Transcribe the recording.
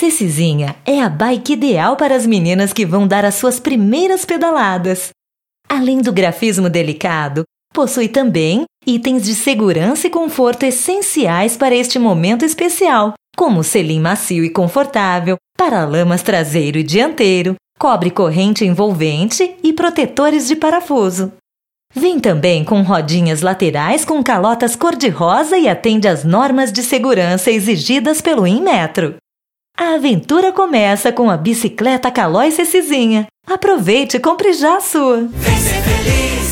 Cecizinha é a bike ideal para as meninas que vão dar as suas primeiras pedaladas. Além do grafismo delicado, possui também itens de segurança e conforto essenciais para este momento especial, como selim macio e confortável, paralamas traseiro e dianteiro, cobre corrente envolvente e protetores de parafuso. Vem também com rodinhas laterais com calotas cor-de-rosa e atende às normas de segurança exigidas pelo Inmetro. A aventura começa com a bicicleta Caloi Cecizinha. Aproveite e compre já a sua! Vem ser feliz!